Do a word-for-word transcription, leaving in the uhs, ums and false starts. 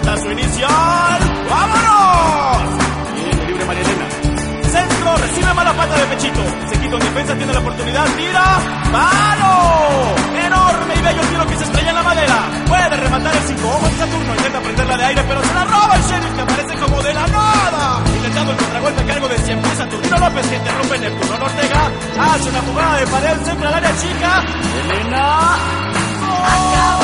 remata su inicial. ¡Vámonos! Viene libre María Elena. Centro, recibe mala pata de Pechito. Se quita en defensa, tiene la oportunidad, tira. ¡Palo! Enorme y bello tiro que se estrella en la madera. Puede rematar el cinco. Ojo en Saturno, intenta prenderla de aire, pero se la roba el Sheriff, que aparece como de la nada. Intentando el contragolpe a cargo de siempre Saturnino López, que interrumpe Neptuno Ortega. Hace una jugada de pared, centra al área chica. Elena. ¡Oh!